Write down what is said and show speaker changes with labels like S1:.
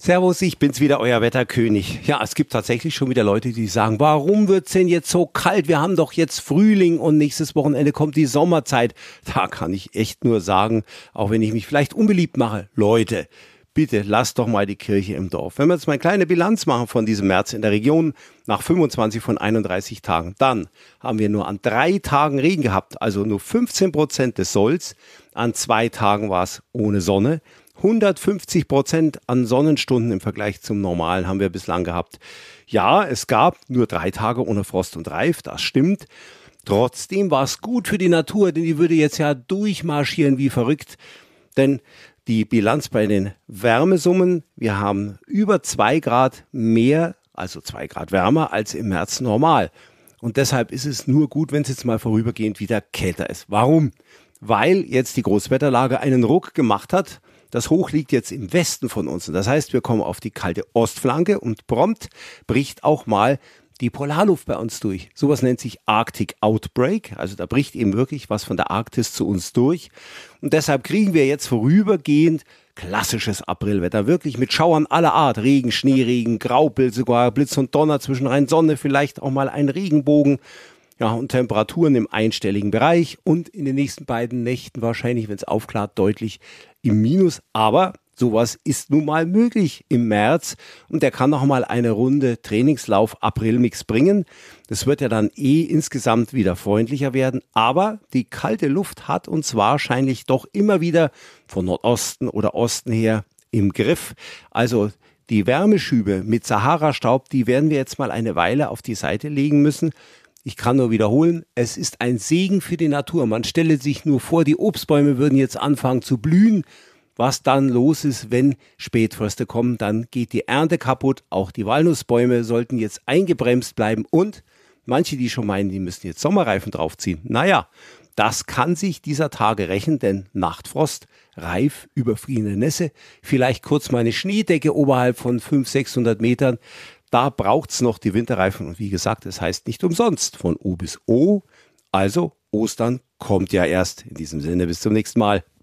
S1: Servus, ich bin's wieder, euer Wetterkönig. Ja, es gibt tatsächlich schon wieder Leute, die sagen, warum wird's denn jetzt so kalt? Wir haben doch jetzt Frühling und nächstes Wochenende kommt die Sommerzeit. Da kann ich echt nur sagen, auch wenn ich mich vielleicht unbeliebt mache, Leute, bitte lasst doch mal die Kirche im Dorf. Wenn wir jetzt mal eine kleine Bilanz machen von diesem März in der Region, nach 25 von 31 Tagen, dann haben wir nur an 3 Tagen Regen gehabt, also nur 15% des Solls. An 2 Tagen war es ohne Sonne. 150% an Sonnenstunden im Vergleich zum Normalen haben wir bislang gehabt. Ja, es gab nur 3 Tage ohne Frost und Reif, das stimmt. Trotzdem war es gut für die Natur, denn die würde jetzt ja durchmarschieren wie verrückt. Denn die Bilanz bei den Wärmesummen, wir haben über 2 Grad mehr, also 2 Grad wärmer als im März normal. Und deshalb ist es nur gut, wenn es jetzt mal vorübergehend wieder kälter ist. Warum? Weil jetzt die Großwetterlage einen Ruck gemacht hat. Das Hoch liegt jetzt im Westen von uns. Und das heißt, wir kommen auf die kalte Ostflanke und prompt bricht auch mal die Polarluft bei uns durch. Sowas nennt sich Arctic Outbreak. Also da bricht eben wirklich was von der Arktis zu uns durch. Und deshalb kriegen wir jetzt vorübergehend klassisches Aprilwetter. Wirklich mit Schauern aller Art. Regen, Schneeregen, Graupel, sogar Blitz und Donner, zwischenrein Sonne, vielleicht auch mal ein Regenbogen. Ja, und Temperaturen im einstelligen Bereich und in den nächsten beiden Nächten wahrscheinlich, wenn es aufklart, deutlich im Minus. Aber sowas ist nun mal möglich im März und der kann noch mal eine Runde Trainingslauf-Aprilmix bringen. Das wird ja dann insgesamt wieder freundlicher werden. Aber die kalte Luft hat uns wahrscheinlich doch immer wieder von Nordosten oder Osten her im Griff. Also die Wärmeschübe mit Sahara-Staub, die werden wir jetzt mal eine Weile auf die Seite legen müssen. Ich kann nur wiederholen, es ist ein Segen für die Natur. Man stelle sich nur vor, die Obstbäume würden jetzt anfangen zu blühen. Was dann los ist, wenn Spätfröste kommen, dann geht die Ernte kaputt. Auch die Walnussbäume sollten jetzt eingebremst bleiben. Und manche, die schon meinen, die müssen jetzt Sommerreifen draufziehen. Naja, das kann sich dieser Tage rächen, denn Nachtfrost, Reif, überfrierende Nässe, vielleicht kurz mal eine Schneedecke oberhalb von 500-600 Metern. Da braucht's noch die Winterreifen und wie gesagt, es heißt nicht umsonst von O bis O. Also Ostern kommt ja erst. In diesem Sinne, bis zum nächsten Mal.